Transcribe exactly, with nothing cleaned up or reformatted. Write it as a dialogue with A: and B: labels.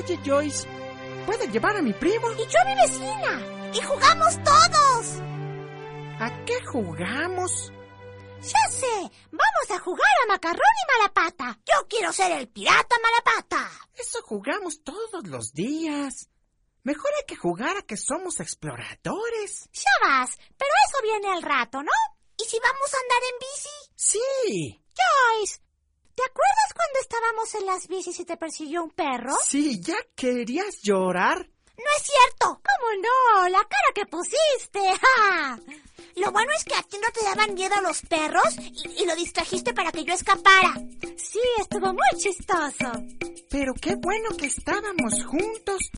A: Oye, Joyce, ¿puedes llevar a mi primo?
B: Y yo a mi vecina. Y jugamos todos.
A: ¿A qué jugamos?
B: Ya sé, vamos a jugar a Macarrón y Malapata. Yo quiero ser el pirata Malapata.
A: Eso jugamos todos los días. Mejor hay que jugar a que somos exploradores.
B: Ya vas, pero eso viene al rato, ¿no? ¿Y si vamos a andar en bici?
A: Sí.
B: Joyce, ¿te acuerdas cuando estábamos en las bicis y te persiguió un perro?
A: Sí, ¿ya querías llorar?
B: No es cierto. ¿Cómo no? La cara que pusiste. ¡Ja! Lo bueno es que a ti no te daban miedo los perros y, y lo distrajiste para que yo escapara. Sí, estuvo muy chistoso.
A: Pero qué bueno que estábamos juntos.